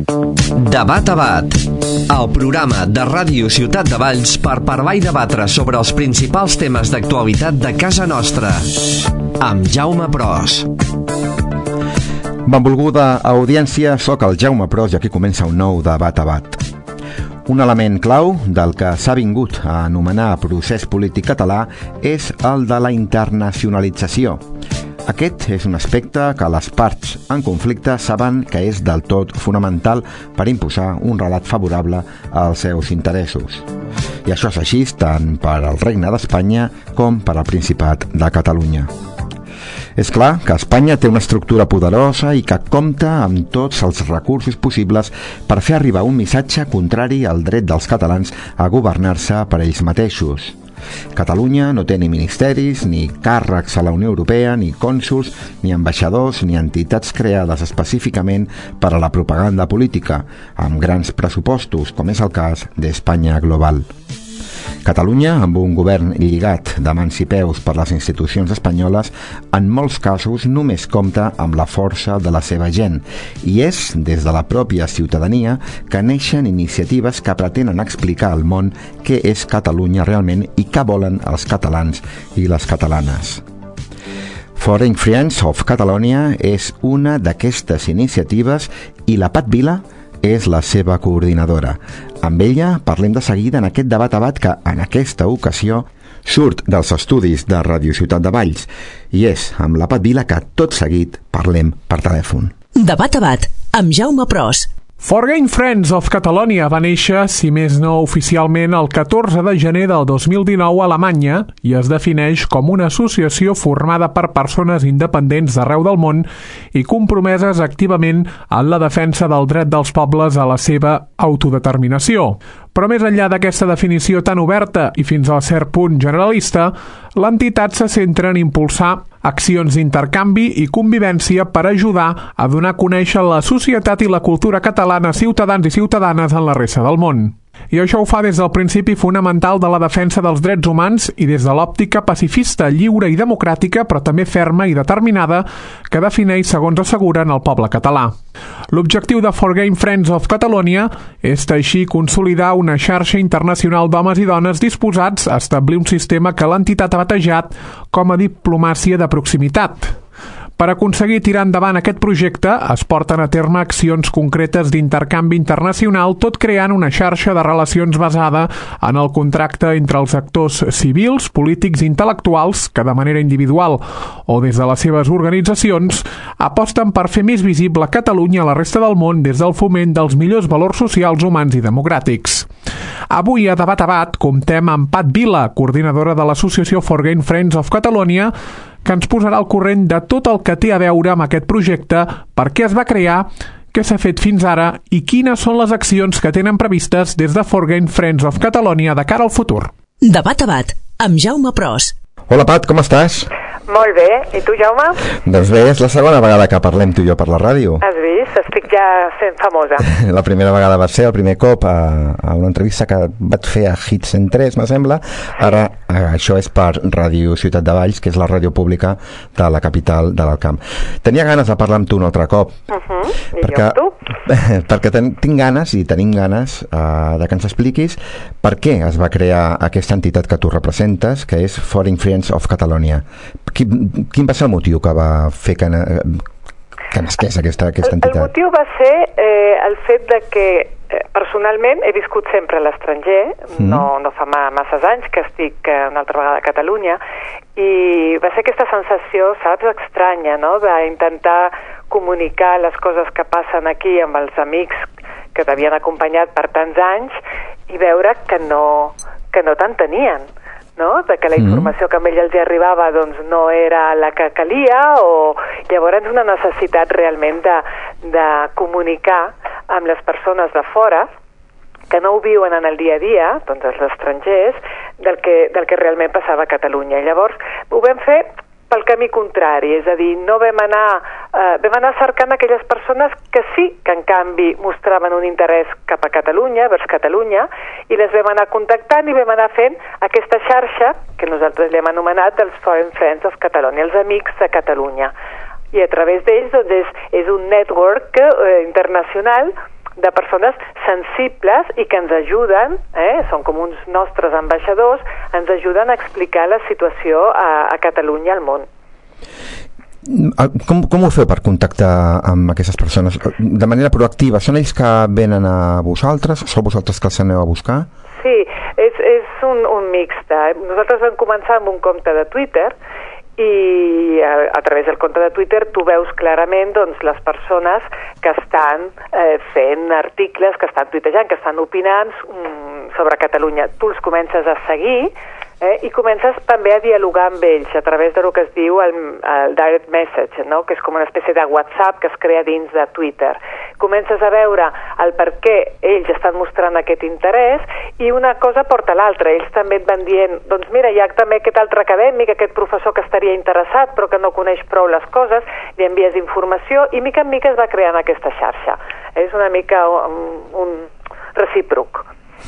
Debat a Bat, el programa de Ràdio Ciutat de Valls per parlar i debatre sobre els principals temes d'actualitat de casa nostra, amb Jaume Pros. Benvolguda audiència, soc el Jaume Pros i aquí comença un nou Debat a Bat. Un element clau del que s'ha vingut a anomenar procés polític català és el de la internacionalització. Aquest és un aspecte que les parts en conflicte saben que és del tot fonamental per imposar un relat favorable als seus interessos. I això és així tant per al Regne d'Espanya com per al Principat de Catalunya. És clar que Espanya té una estructura poderosa i que compta amb tots els recursos possibles per fer arribar un missatge contrari al dret dels catalans a governar-se per ells mateixos. Catalunya no té ni ministeris, ni càrrecs a la Unió Europea, ni cònsols, ni ambaixadors, ni entitats creades específicament per a la propaganda política, amb grans pressupostos, com és el cas d'Espanya Global. Catalunya, amb un govern lligat de mans i peus per les institucions espanyoles, en molts casos només compta amb la força de la seva gent, i és des de la pròpia ciutadania que neixen iniciatives que pretenen explicar al món què és Catalunya realment i què volen els catalans i les catalanes. Foreign Friends of Catalonia és una d'aquestes iniciatives i la Pat Vila és la seva coordinadora. Amb ella parlem de seguida en aquest debat a bat que, en aquesta ocasió, surt dels estudis de Ràdio Ciutat de Valls i és amb la Pat Vila que tot seguit parlem per telèfon. Debat a bat amb Jaume Pros. Foreign Friends of Catalonia va néixer, si més no oficialment, el 14 de gener del 2019 a Alemanya i es defineix com una associació formada per persones independents d'arreu del món i compromeses activament en la defensa del dret dels pobles a la seva autodeterminació. Però més enllà d'aquesta definició tan oberta i fins a cert punt generalista, l'entitat se centra en impulsar accions d'intercanvi i convivència per ajudar a donar a conèixer la societat i la cultura catalana a ciutadans i ciutadanes en la resta del món. I això ho fa des del principi fonamental de la defensa dels drets humans i des de l'òptica pacifista, lliure i democràtica, però també ferma i determinada, que defineix, segons asseguren, el poble català. L'objectiu de Foreign Friends of Catalonia és així consolidar una xarxa internacional d'homes i dones disposats a establir un sistema que l'entitat ha batejat com a diplomàcia de proximitat. Per aconseguir tirar endavant aquest projecte, es porten a terme accions concretes d'intercanvi internacional, tot creant una xarxa de relacions basada en el contracte entre els actors civils, polítics i intel·lectuals que, de manera individual o des de les seves organitzacions, aposten per fer més visible Catalunya a la resta del món des del foment dels millors valors socials, humans i democràtics. Avui a Debat a Bat comptem amb Pat Vila, coordinadora de l'associació Foreign Friends of Catalonia, que ens posarà al corrent de tot el que té a veure amb aquest projecte, per què es va crear, què s'ha fet fins ara i quines són les accions que tenen previstes des de Foreign Friends of Catalonia de cara al futur. Debat a Bat amb Jaume Pros. Hola Pat, com estàs? Molt bé, i tu, Jaume? Doncs bé, és la segona vegada que parlem tu i jo per la ràdio. Has vist? Estic ja sent famosa. La primera vegada va ser el primer cop a una entrevista que vaig fer a Hits 103, me sembla. Ara això és per Ràdio Ciutat de Valls, que és la ràdio pública de la capital de l'Alt Camp. Tenia ganes de parlar amb tu un altre cop. I jo amb tu? Perquè tinc ganes, i tenim ganes, de que ens expliquis per què es va crear aquesta entitat que tu representes, que és Foreign Friends of Catalonia. Quin va ser el motiu que va fer que nasqués aquesta entitat? El motiu va ser el fet de que personalment he viscut sempre a l'estranger, no fa masses anys que estic una altra vegada a Catalunya, i va ser aquesta sensació, saps, estranya, no?, d'intentar comunicar les coses que passen aquí amb els amics que t'havien acompanyat per tants anys i veure que no tant tenien, no?, de que la informació que a ell els arribava doncs no era la que calia, o llavors una necessitat realment de comunicar amb les persones de fora que no ho viuen en el dia a dia, doncs els estrangers, del que realment passava a Catalunya. Llavors ho vam fer pel camí contrari, és a dir, no vam anar cercant aquelles persones que sí que en canvi mostraven un interès cap a Catalunya, vers Catalunya, i les vam anar contactant i vam anar fent aquesta xarxa que nosaltres l'hem anomenat dels Foreign Friends of Catalonia, els amics de Catalunya. I a través d'ells doncs, és un network internacional de persones sensibles i que ens ajuden, són com uns nostres ambaixadors, ens ajuden a explicar la situació a Catalunya i al món. Com ho feu per contactar amb aquestes persones? De manera proactiva, són ells que venen a vosaltres? Sou vosaltres que els aneu a buscar? Sí, és un mixte. Nosaltres vam començar amb un compte de Twitter i a través del compte de Twitter tu veus clarament doncs, les persones que estan fent articles, que estan tuitejant, que estan opinant sobre Catalunya. Tu els comences a seguir i comences també a dialogar amb ells a través del que es diu el direct message, no? Que és com una espècie de WhatsApp que es crea dins de Twitter. Comences a veure el per què ells estan mostrant aquest interès i una cosa porta l'altra. Ells també et van dient, doncs mira, hi ha també aquest altre acadèmic, aquest professor que estaria interessat però que no coneix prou les coses, li envies informació i mica en mica es va creant aquesta xarxa. És una mica un recíproc.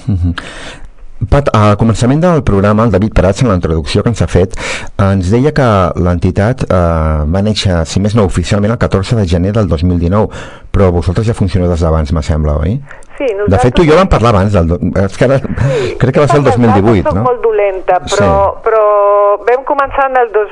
Pat, al començament del programa, el David Prats, en la introducció que ens ha fet, ens deia que l'entitat va néixer, si més no oficialment, el 14 de gener del 2019, però vosaltres ja funcioneu des d'abans, me sembla, oi? Sí, de fet, tu i jo vam parlar abans, crec que va ser el 2018, no? Soc molt dolenta, però vam començar en el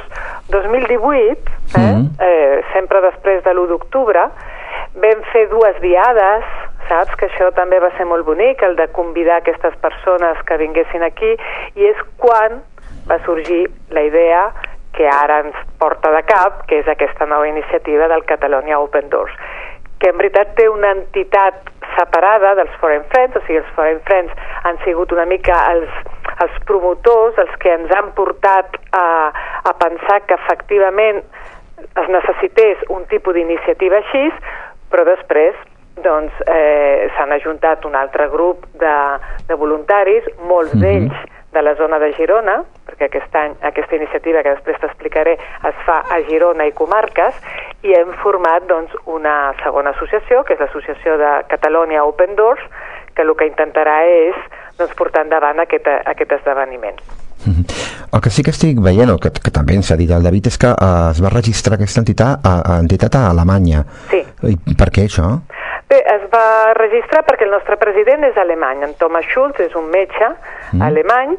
2018, sempre després de l'1 d'octubre, vam fer 2 diades, saps? Que això també va ser molt bonic, el de convidar aquestes persones que vinguessin aquí, i és quan va sorgir la idea que ara ens porta de cap, que és aquesta nova iniciativa del Catalonia Open Doors, que en veritat té una entitat separada dels Foreign Friends, o sigui, els Foreign Friends han sigut una mica els promotors, els que ens han portat a pensar que efectivament es necessités un tipus d'iniciativa així, però després doncs, s'han ajuntat un altre grup de voluntaris, molts d'ells de la zona de Girona, perquè aquest any aquesta iniciativa, que després t'explicaré, es fa a Girona i comarques, i hem format doncs, una segona associació, que és l'associació de Catalonia Open Doors, que el que intentarà és doncs, portar endavant aquest esdeveniment. El que sí que estic veient, que també ens ha dit el David, és que es va registrar aquesta entitat a Alemanya. Sí. I per què això? Bé, es va registrar perquè el nostre president és alemany, en Thomas Schulz és un metge alemany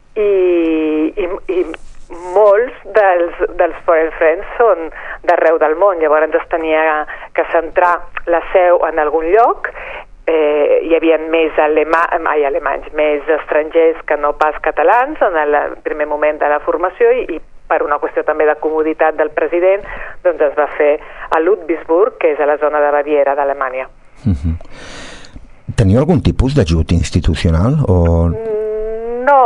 i molts dels Foreign Friends són d'arreu del món, llavors es tenia que centrar la seu en algun lloc. Hi havia més alemanys, més estrangers que no pas catalans en el primer moment de la formació i per una qüestió també de comoditat del president doncs es va fer a Ludwigsburg, que és a la zona de Baviera d'Alemanya. Teniu algun tipus d'ajut institucional? O... No,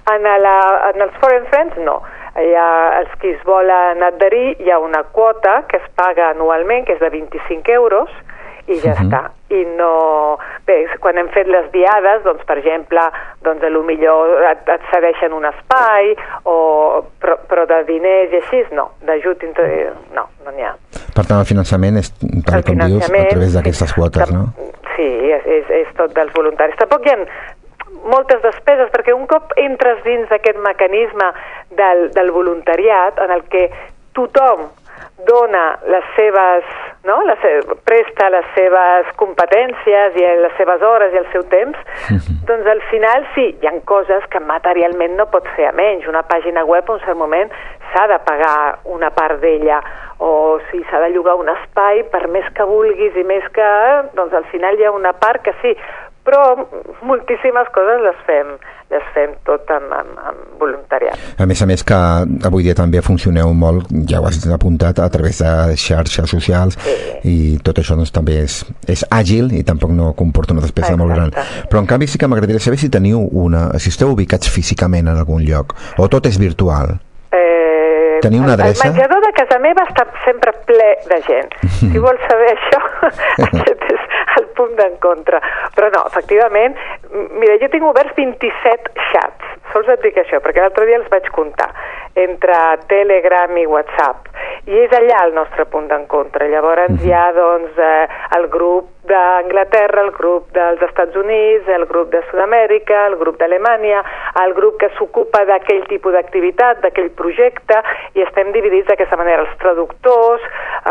en els Foreign Friends no. Els que es volen adherir hi ha una quota que es paga anualment, que és de 25 euros, i ja està. I no... Bé, quan hem fet les diades, doncs, per exemple, doncs, millor et cedeixen un espai, però de diners i així, no. D'ajut no n'hi ha. Per tant, el finançament és, tal com dius, a través d'aquestes quotes, no? Sí, és tot dels voluntaris. Tampoc hi ha moltes despeses, perquè un cop entres dins d'aquest mecanisme del voluntariat, en el que tothom dona les seves, presta les seves competències i les seves hores i el seu temps, doncs al final sí, hi ha coses que materialment no pots fer a menys. Una pàgina web a un cert moment s'ha de pagar una part d'ella, o si s'ha de llogar un espai, per més que vulguis i més que... doncs al final hi ha una part que sí, però moltíssimes coses les fem tot amb voluntariat. A més que avui dia també funcioneu molt, ja ho has apuntat, a través de xarxes socials, i tot això doncs, també és àgil i tampoc no comporta una despesa molt gran. Però en canvi sí que m'agradaria saber si si esteu ubicats físicament en algun lloc, o tot és virtual. Teniu una adreça? El menjador de casa meva està sempre ple de gent. Si vols saber això, aquest és el punt d'encontre. Però no, efectivament, mira, jo tinc oberts 27 xats. Sols et dic això, perquè l'altre dia els vaig comptar, entre Telegram i WhatsApp. i és allà el nostre punt d'encontre. Llavors hi ha doncs, el grup d'Anglaterra, el grup dels Estats Units, el grup de Sud-amèrica, el grup d'Alemanya, el grup que s'ocupa d'aquell tipus d'activitat, d'aquell projecte, i estem dividits d'aquesta manera, els traductors,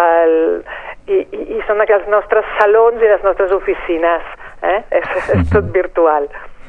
i són els nostres salons i les nostres oficines. És tot virtual.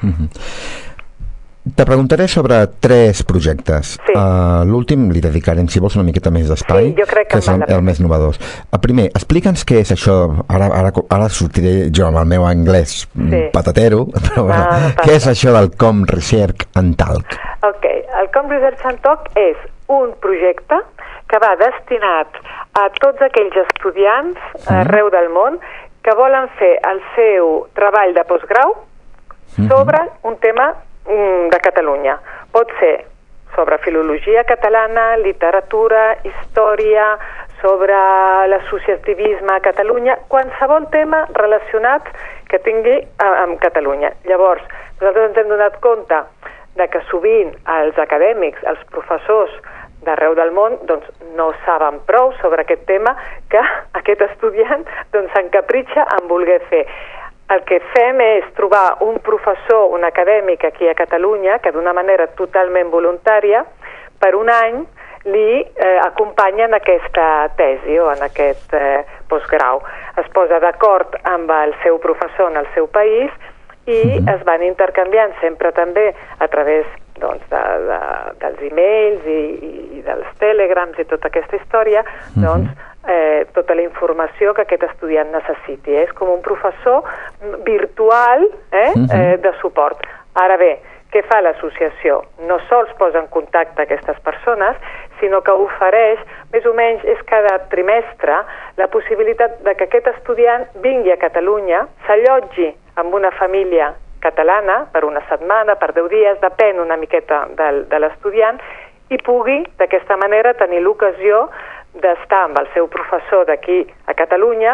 Te preguntaré sobre 3 projectes. Sí. L'últim li dedicarem, si vols, una miqueta més d'espai, sí, jo crec que és el més novedós. Primer, explica'ns què és això, ara sortiré jo amb el meu anglès patatero, però què és això del Com Research and Talk? Ok, el Com Research and Talk és un projecte que va destinat a tots aquells estudiants arreu del món que volen fer el seu treball de postgrau sobre un tema de Catalunya. Pot ser sobre filologia catalana, literatura, història, sobre l'associativisme a Catalunya, qualsevol tema relacionat que tingui amb Catalunya. Llavors, nosaltres ens hem donat compte de que sovint els acadèmics, els professors d'arreu del món, doncs no saben prou sobre aquest tema, que aquest estudiant doncs s'encapritxa en voler fer. El que fem és trobar un professor, un acadèmic aquí a Catalunya, que d'una manera totalment voluntària, per un any li acompanya en aquesta tesi o en aquest postgrau. Es posa d'acord amb el seu professor en el seu país i es van intercanviant sempre també a través doncs, dels e-mails i dels telegrams i tota aquesta història, doncs tota la informació que aquest estudiant necessiti. És com un professor virtual de suport. Ara bé, què fa l'associació? No sols posa en contacte aquestes persones, sinó que ofereix, més o menys és cada trimestre, la possibilitat de que aquest estudiant vingui a Catalunya, s'allotgi amb una família catalana per una setmana, per 10 dies, depèn una miqueta de l'estudiant, i pugui d'aquesta manera tenir l'ocasió d'estar amb el seu professor d'aquí a Catalunya,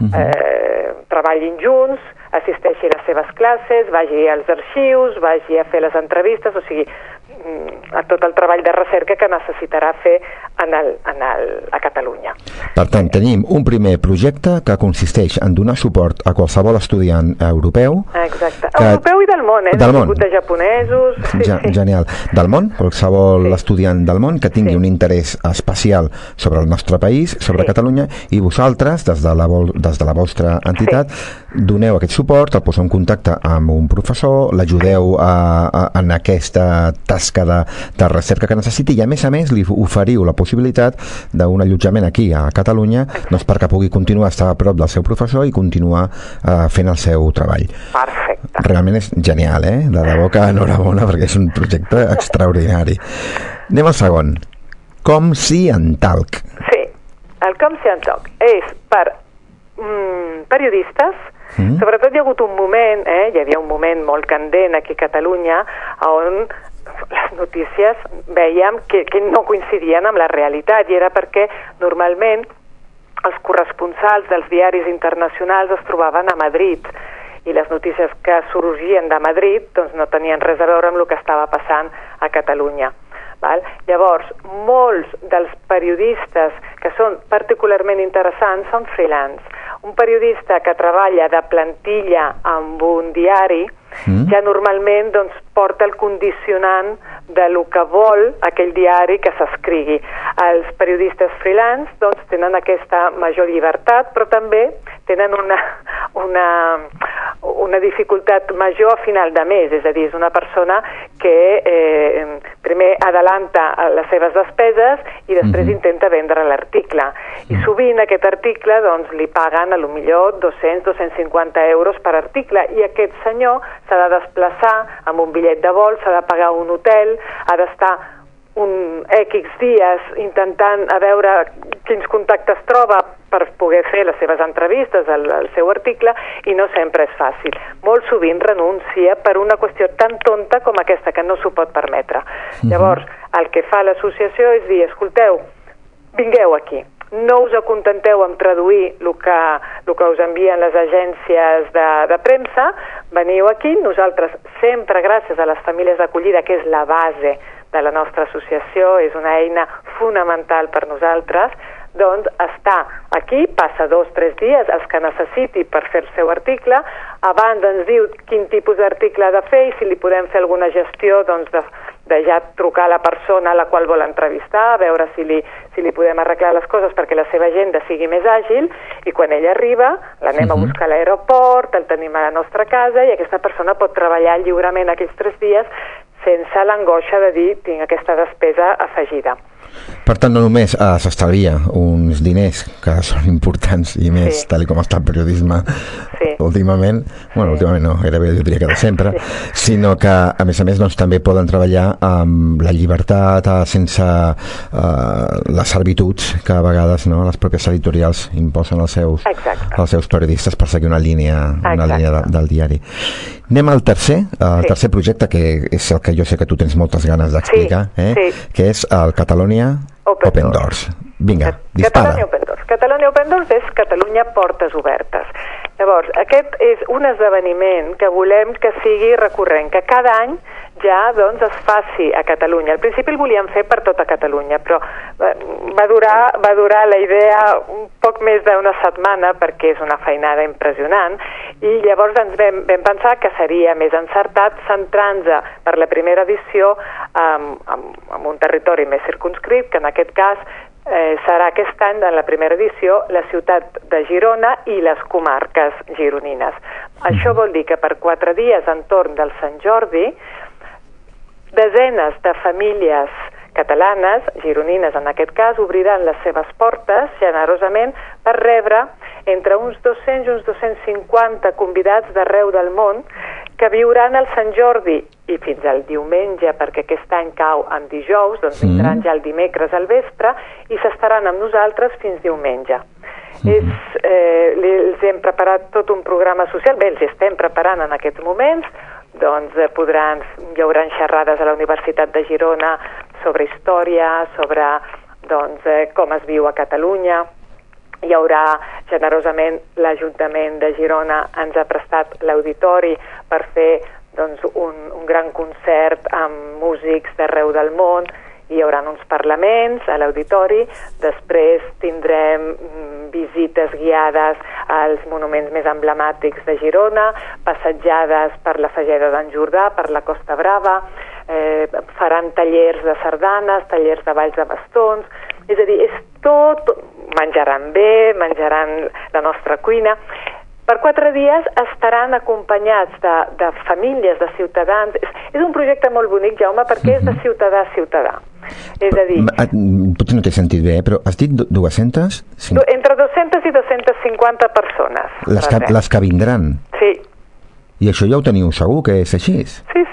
treballin junts, assisteixi a les seves classes, vagi als arxius, vagi a fer les entrevistes, o sigui, a tot el treball de recerca que necessitarà fer a Catalunya. Per tant, tenim un primer projecte que consisteix en donar suport a qualsevol estudiant europeu. Exacte. Europeu i del món, del món. De japonesos. Genial. Del món, qualsevol estudiant del món que tingui un interès especial sobre el nostre país, sobre Catalunya, i vosaltres, des de la vostra entitat, doneu aquest suport, el poseu en contacte amb un professor, l'ajudeu en aquesta tasca de recerca que necessiti, i a més li oferiu la possibilitat d'un allotjament aquí a Catalunya, doncs perquè pugui continuar a estar a prop del seu professor i continuar fent el seu treball. Perfecte. Realment és genial, de debò que enhorabona, perquè és un projecte extraordinari. Anem al segon. Com si en talc. Sí, el Com si en talc és per periodistes. Sobretot hi ha hagut un moment, hi havia un moment molt candent aquí a Catalunya, on les notícies veiem que no coincidien amb la realitat, i era perquè normalment els corresponsals dels diaris internacionals es trobaven a Madrid, i les notícies que sorgien de Madrid doncs no tenien res a veure amb el que estava passant a Catalunya. Llavors, molts dels periodistes que són particularment interessants són freelance. Un periodista que treballa de plantilla amb un diari ja normalment doncs, porta el condicionant de lo que vol aquell diari que s'escrigui. Els periodistes freelance doncs, tenen aquesta major llibertat, però també tenen una dificultat major a final de mes, és a dir, és una persona que primer adelanta les seves despeses i després intenta vendre l'article. I sovint aquest article doncs, li paguen a lo millor 200-250 euros per article, i aquest senyor s'ha de desplaçar amb un bitllet de vol, s'ha de pagar un hotel, ha d'estar un X dies intentant a veure quins contactes troba per poder fer les seves entrevistes al seu article, i no sempre és fàcil. Molt sovint renuncia per una qüestió tan tonta com aquesta, que no s'ho pot permetre. Llavors, el que fa l'associació és dir, escolteu, vingueu aquí, no us acontenteu amb traduir el que us envien les agències de premsa, veniu aquí, nosaltres sempre, gràcies a les famílies d'acollida, que és la base de la nostra associació, és una eina fonamental per nosaltres, doncs està aquí, passa 2 o 3 dies, els que necessiti per fer el seu article, abans ens diu quin tipus d'article ha de fer i si li podem fer alguna gestió doncs, de ja trucar a la persona a la qual vol entrevistar, a veure si li podem arreglar les coses perquè la seva agenda sigui més àgil, i quan ell arriba l'anem a buscar a l'aeroport, el tenim a la nostra casa i aquesta persona pot treballar lliurement aquells 3 dies sense l'angoixa de dir tinc aquesta despesa afegida. Per tant, no només s'estalvia uns diners que són importants i més tal com està el periodisme últimament, últimament no, gairebé jo diria que de sempre, sinó que a més doncs, també poden treballar amb la llibertat, sense les servituds que a vegades les pròpies editorials imposen als seus periodistes per seguir una línia del diari. Anem al tercer projecte, que és el que jo sé que tu tens moltes ganes d'explicar, que és el Catalonia Open Doors. Vinga, dispara. Catalonia Open Doors és Catalunya Portes Obertes. Llavors, aquest és un esdeveniment que volem que sigui recurrent, que cada any ja doncs, es faci a Catalunya. Al principi el volíem fer per tota Catalunya, però va durar la idea un poc més d'una setmana perquè és una feinada impressionant, i llavors ens vam pensar que seria més encertat centrar-nos per la primera edició en un territori més circumscrit, que en aquest cas serà aquest any, en la primera edició, la ciutat de Girona i les comarques gironines. Això vol dir que per 4 dies entorn del Sant Jordi, desenes de famílies catalanes, gironines en aquest cas, obriran les seves portes generosament per rebre entre uns 200 i uns 250 convidats d'arreu del món que viuran el Sant Jordi i fins al diumenge, perquè aquest any cau en dijous, doncs vindran ja el dimecres al vespre i s'estaran amb nosaltres fins diumenge. Els hem preparat tot un programa social, bé, els estem preparant en aquests moments, doncs hi haurà xerrades a la Universitat de Girona sobre història, sobre com es viu a Catalunya. Hi haurà, generosament, l'Ajuntament de Girona ens ha prestat l'auditori per fer un gran concert amb músics d'arreu del món. Hi haurà uns parlaments a l'auditori, després tindrem visites guiades als monuments més emblemàtics de Girona, passejades per la Fageda d'en Jordà, per la Costa Brava, faran tallers de sardanes, tallers de balls de bastons, és a dir, és tot, menjaran bé, menjaran la nostra cuina. Per 4 dies estaran acompanyats de famílies, de ciutadans. És un projecte molt bonic, Jaume, perquè és de ciutadà a ciutadà. És a dir... Potser no t'he sentit bé, però has dit 200? Entre 200 i 250 persones. Les que vindran? Sí. I això ja ho teniu segur, que és així? Sí.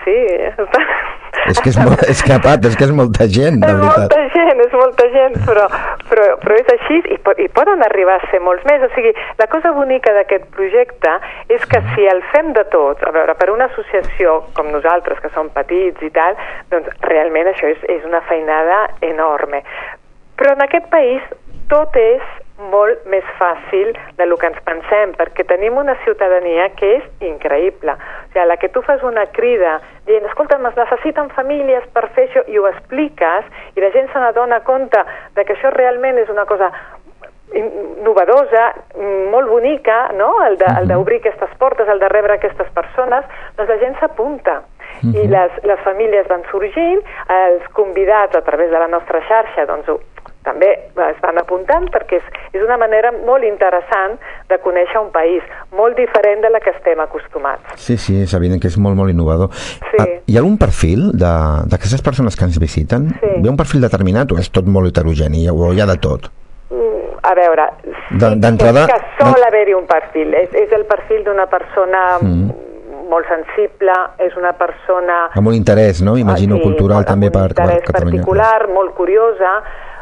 És que és molta gent, de veritat. És molta gent, però és així i poden arribar a ser molts més. O sigui, la cosa bonica d'aquest projecte és que si el fem de tots, a veure, per una associació com nosaltres, que som petits i tal, doncs realment això és una feinada enorme. Però en aquest país tot és molt més fàcil del que ens pensem, perquè tenim una ciutadania que és increïble. O sigui, a la que tu fas una crida dient, escolta, es necessiten famílies per fer això, i ho expliques, i la gent se n'adona compte de que això realment és una cosa novedosa, molt bonica, no? El d'obrir aquestes portes, el de rebre aquestes persones, doncs la gent s'apunta. I les famílies van sorgint, els convidats a través de la nostra xarxa, doncs també es van apuntant, perquè és una manera molt interessant de conèixer un país, molt diferent de la que estem acostumats. Sí, és evident que és molt, molt innovador. Sí. Hi ha algun perfil d'aquestes persones que ens visiten? Sí. Hi ha un perfil determinat o és tot molt heterogeni o hi ha de tot? A veure, d'entrada... És que sol haver-hi un perfil. És el perfil d'una persona... molt sensible, és una persona... Amb un interès, no? Imagino, cultural també per Catalunya. Un interès particular, molt curiosa.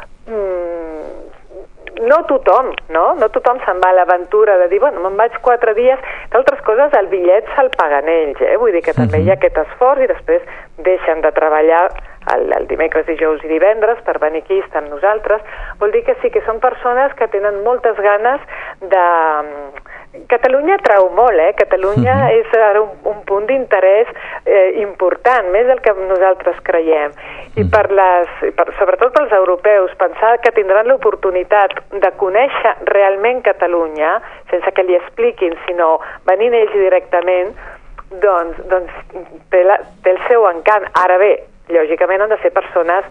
No tothom se'n va a l'aventura de dir, bueno, me'n vaig 4 dies, d'altres coses el bitllet se'l paguen ells, vull dir que també hi ha aquest esforç i després deixen de treballar el dimecres, dijous i divendres per venir aquí, estar amb nosaltres, vol dir que sí que són persones que tenen moltes ganes de... Catalunya atrau molt, Catalunya és ara un punt d'interès important, més del que nosaltres creiem. I sobretot pels europeus, pensar que tindran l'oportunitat de conèixer realment Catalunya, sense que li expliquin, sinó venint ells directament, doncs té el seu encant. Ara bé, lògicament han de ser persones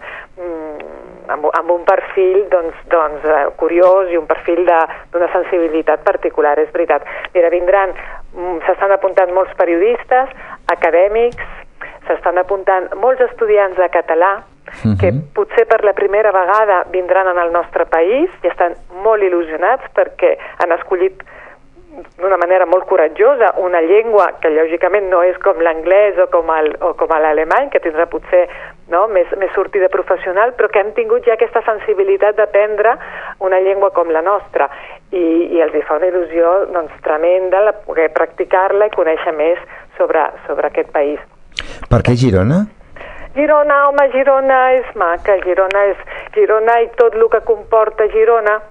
amb un perfil curiós i un perfil d'una sensibilitat particular, és veritat. Mira, s'estan apuntant molts periodistes, acadèmics, s'estan apuntant molts estudiants de català que potser per la primera vegada vindran en el nostre país i estan molt il·lusionats perquè han escollit d'una manera molt coratjosa una llengua que lògicament no és com l'anglès o com l'alemany, que tindrà potser més sortida professional, però que han tingut ja aquesta sensibilitat d'aprendre una llengua com la nostra i els hi fa una il·lusió tremenda poder practicar-la i conèixer més sobre aquest país. Per què Girona? Girona és maca, Girona i tot el que comporta Girona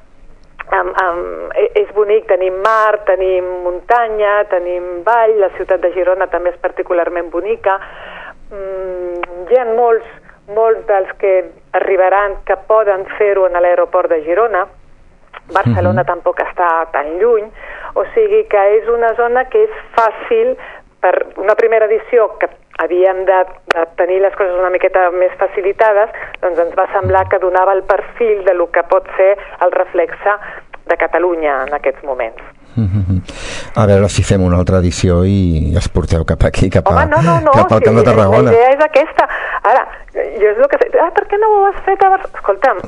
és bonic, tenim mar, tenim muntanya, tenim vall, la ciutat de Girona també és particularment bonica. Hi ha molts dels que arribaran que poden fer-ho en l'aeroport de Girona. Barcelona tampoc està tan lluny, o sigui que és una zona que és fàcil per una primera edició que havíem de tenir les coses una miqueta més facilitades, doncs ens va semblar que donava el perfil de lo que pot ser el reflexe de Catalunya en aquests moments. A veure si fem una altra edició i es porteu cap aquí, cap al Camp de Tarragona. La idea és aquesta. Ara, jo és el que... per què no ho has fet a Barcelona? Escolta'm,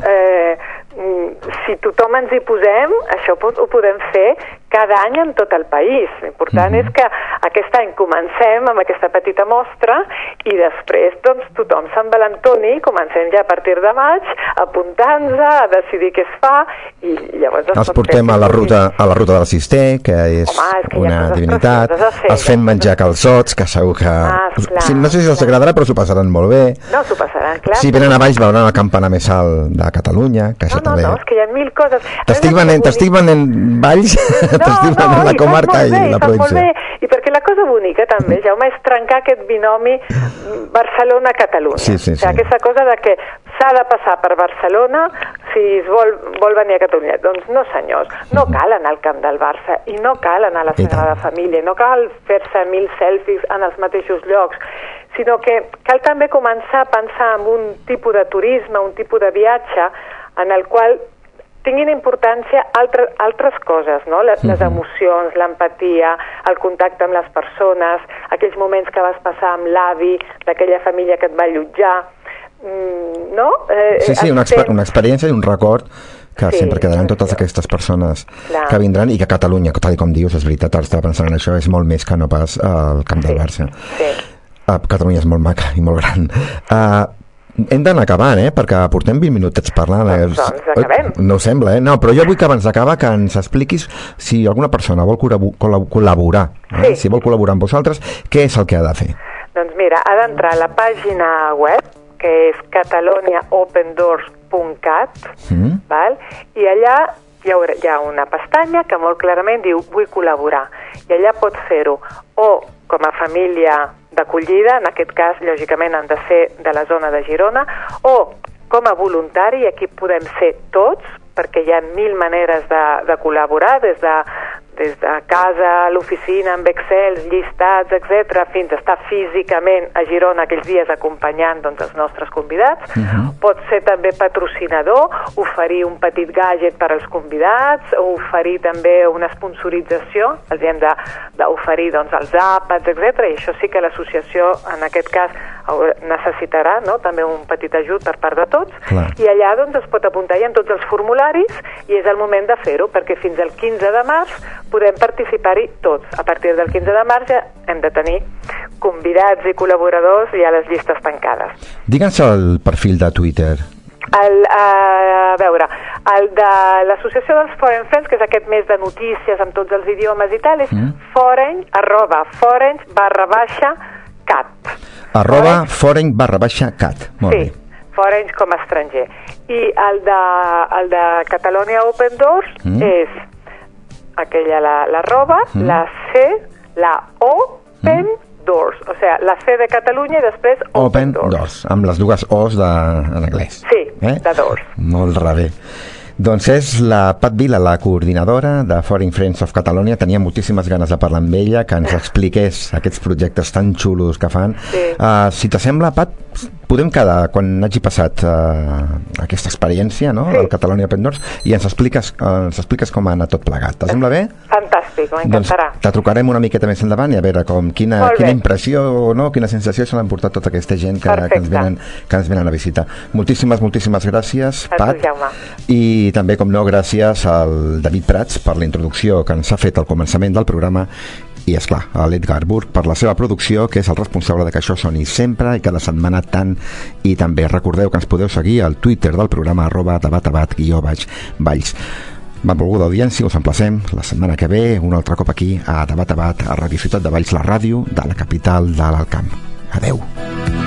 si tothom ens hi posem, això ho podem fer cada any en tot el país. L'important és que aquest any comencem amb aquesta petita mostra i després tothom s'envalentoni, comencem ja a partir de maig, apuntant-nos, a decidir què es fa i llavors... Els portem a la ruta de la Cister, que és una divinitat, els fem menjar calçots, que segur que... No sé si els agradarà, però s'ho passaran molt bé. No, s'ho passaran, clar. Si venen a baix veuran el campanar més alt de Catalunya, que això també... No, és que hi ha mil coses. T'estic venent valls, t'estic venent la comarca i la província. I perquè la cosa bonica també, Jaume, és trencar aquest binomi Barcelona-Catalunya. Sí. Aquesta cosa de que s'ha de passar per Barcelona si es vol venir a Catalunya. Doncs no, senyors, no cal anar al camp del Barça i no cal anar a la Sagrada Família, no cal fer-se 1000 selfies en els mateixos llocs, sinó que cal també començar a pensar en un tipus de turisme, un tipus de viatge en el qual tinguin importància altres coses, no? Les emocions, l'empatia, el contacte amb les persones, aquells moments que vas passar amb l'avi d'aquella família que et va allotjar, no? Sí, una experiència i un record que sempre quedaran totes aquestes persones que vindran i que Catalunya, tal com dius, és veritat, estava pensant en això, és molt més que no pas el Camp del Barça. Catalunya és molt maca i molt gran. Hem d'anar acabant, perquè portem 20 minutets parlant. Doncs acabem. No ho sembla, No, però jo vull que abans d'acabar que ens expliquis si alguna persona vol col·laborar, si vol col·laborar amb vosaltres, què és el que ha de fer? Doncs mira, ha d'entrar a la pàgina web, que és cataloniaopendoors.cat, i allà hi ha una pestanya que molt clarament diu vull col·laborar, i allà pots fer-ho o com a família d'acollida, en aquest cas lògicament han de ser de la zona de Girona, o com a voluntari, i aquí podem ser tots, perquè hi ha 1000 maneres de col·laborar, des de casa a l'oficina amb Excel, llistats, etc., fins a estar físicament a Girona aquells dies acompanyant els nostres convidats. Pot ser també patrocinador, oferir un petit gadget per als convidats, o oferir també una sponsorització, els hem d'oferir els àpats, etc., i això sí que l'associació en aquest cas necessitarà també un petit ajut per part de tots. I allà es pot apuntar ja en tots els formularis i és el moment de fer-ho, perquè fins al 15 de març podem participar-hi tots. A partir del 15 de març ja hem de tenir convidats i col·laboradors i a les llistes tancades. Digue'ns el perfil de Twitter. A veure, el de l'Associació dels Foreign Friends, que és aquest mes de notícies amb tots els idiomes i tal, és foreign, @foreign _cat. @foreign_cat. Molt bé. Foreign com a estranger. I el de Catalonia Open Doors és aquella, l'arroba, la C, la O, Open Doors. O sigui, la C de Catalunya i després Open Doors. Amb les dues O's en anglès. Sí, de Doors. Molt rebé. Doncs és la Pat Vila, la coordinadora de Foreign Friends of Catalonia. Tenia moltíssimes ganes de parlar amb ella, que ens expliqués aquests projectes tan xulos que fan. Sí. Si t'assembla, Pat, podem quedar quan hagi passat aquesta experiència, no?, del Catalonia Open Doors, i ens expliques com ha anat tot plegat. T'assembla bé? Fantàstic, m'encantarà. Doncs te trucarem una miqueta més endavant i a veure quina impressió, no?, quina sensació se l'han portat tota aquesta gent que ens venen a visitar. Moltíssimes gràcies, Pat. I també, com no, gràcies al David Prats per la introducció que ens ha fet al començament del programa i, esclar, a l'Edgar Burg per la seva producció, que és el responsable de que això soni sempre i cada setmana tant i també. Recordeu que ens podeu seguir al Twitter del programa @debatabat_valls. Benvolguda audiència, us emplacem la setmana que ve un altre cop aquí a Debat a Ràdio Ciutat de Valls, la ràdio de la capital de l'Alt Camp. Adeu.